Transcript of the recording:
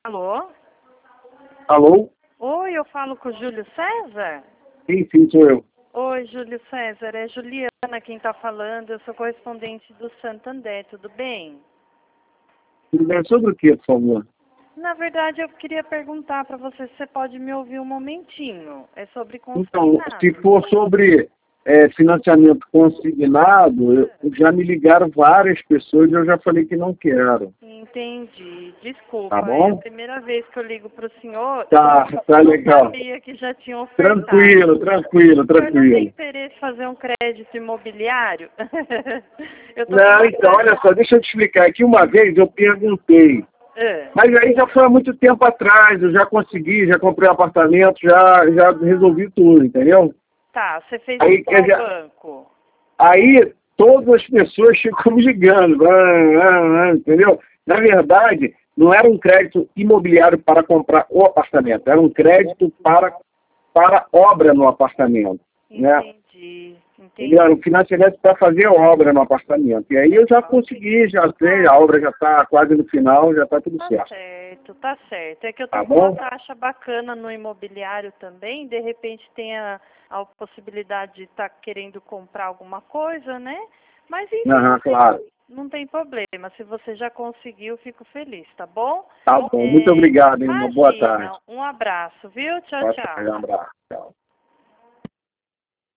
Alô? Alô? Oi, eu falo com o Júlio César? Sim, sou eu. Oi, Júlio César, é Juliana quem está falando, eu sou correspondente do Santander, tudo bem? Tudo bem? Sobre o que, por favor? Na verdade, eu queria perguntar para você se você pode me ouvir um momentinho. É sobre Então, consignado. se for sobre financiamento consignado, já me ligaram várias pessoas e eu já falei que não quero. Entendi. Desculpa, Tá é a bom? primeira vez que eu ligo para o senhor. Tá, tá Eu não legal. sabia que já tinham ofertado. Tranquilo, tranquilo, O senhor não tem tranquilo. interesse em fazer um crédito imobiliário? Eu tô com Não, uma então, olha só, deixa eu te explicar. Aqui uma vez eu perguntei, Ah, mas aí já foi há muito tempo atrás, eu já consegui, já comprei um apartamento, já resolvi tudo, entendeu? tá, você fez Aí, em quer qual dizer, banco? aí todas as pessoas ficam me ligando, entendeu? Na verdade, não era um crédito imobiliário para comprar o apartamento, era um crédito para obra no apartamento, né? Entendi, Ele era entendi. um financiamento para fazer obra no apartamento. E aí eu já consegui, já sei, a obra já está quase no final, já está tudo Tá certo. certo, tá certo. É que eu tô Tá com uma bom? taxa bacana no imobiliário também, de repente tem a possibilidade de estar querendo comprar alguma coisa, né? Mas enfim, Aham, claro. não tem problema. Se você já conseguiu, fico feliz, tá bom? Tá bom. Muito obrigado, hein? Uma boa tarde. Imagina, um abraço, viu? Tchau, Pode tchau. pegar um abraço. Tchau.